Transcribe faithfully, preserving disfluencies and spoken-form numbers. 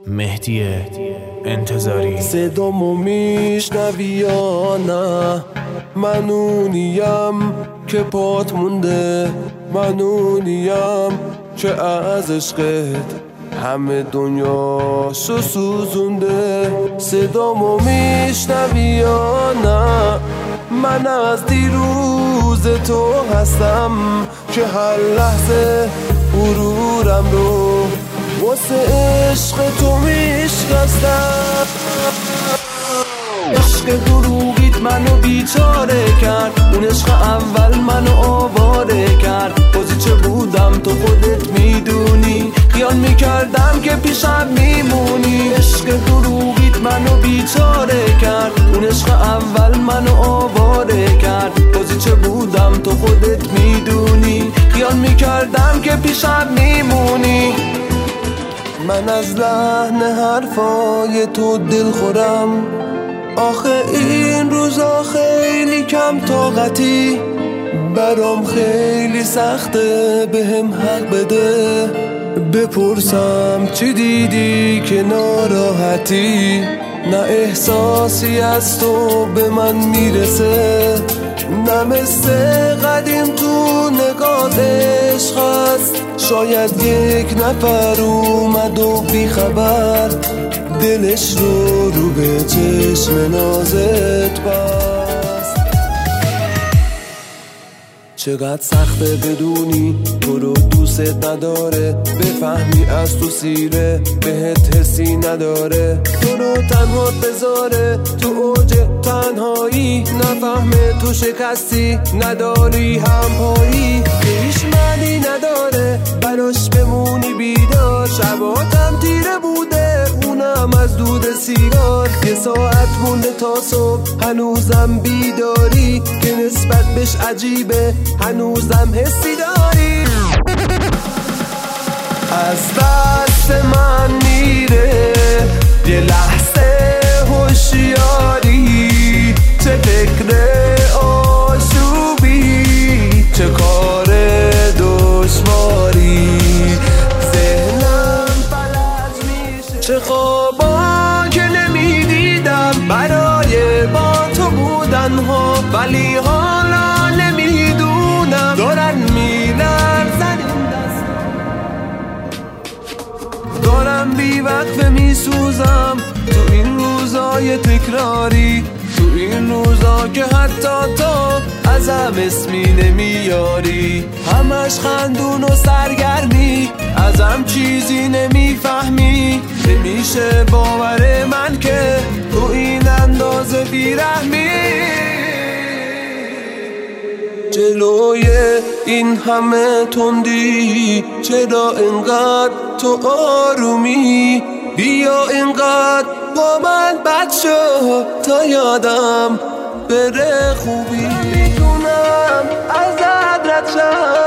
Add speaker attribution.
Speaker 1: مهدی انتظاری.
Speaker 2: صدامو میشنوی یا نه؟ من اونیم که پات مونده، من اونیم که از عشقت همه دنیاشو سوزونده. صدامو میشنوی یا نه؟ من از دیروز تو هستم که هر لحظه غرورم رو واسه عشق تو میشکستم. عشق دروغیت منو بیچاره کرد، اون عشق اول منو آواره کرد. بازی چه بودم تو خودت میدونی، خیال میکردم که پیشم میمونی. عشق دروغیت منو بیچاره کرد، اون عشق اول منو آواره کرد. بازی چه بودم تو خودت میدونی، خیال میکردم که پیشم میمونی. من از لحن حرفای تو دل خورم، آخه این روزا خیلی کم طاقتی، برام خیلی سخته بهم حق بده. بپرسم چی دیدی که ناراحتی، نه احساسی از تو به من میرسه، نه مثل قدیم تو نگات عشق هست. شاید یک نفر اومد و بی خبر دلش رو رو به چشم نازت بست. چقدر سخته بدونی تو رو دوست نداره، بفهمی از تو سیره بهت حسی نداره. تو رو تنها بذاره تو اوج تنهایی، نفهمه تو شکستی نداری همپایی. هیچ معنی نداره براش بمونی بیدار، شباتم تیره بوده اونم از دود سیگار. یه ساعت مونده تا صبح هنوزم بیداری، که نسبت بهش عجیبه هنوزم حسی داری. از دست من میره یه لحظه هوشیاری، چه فکر آشوبی، چه کار دشواری. ذهنم فلج میشه، چه خوابا که نمیدیدم برای با تو بودن ها، ولی حالا نمیدونم دارن میلرزن این دست. دارم بی وقفه میسوزم تو این روزای تکراری، تو این روزا که حتی تو ازم اسمی نمیاری. همش خندون و سرگرمی، ازم چیزی نمیفهمی. نمیشه باور من که تو این اندازه بیرحمی. جلوی این همه تندی چرا اینقدر تو آرومی؟ بیا اینقدر با من بد شو تا یادم بره خوبی. میتونم ازت رد شم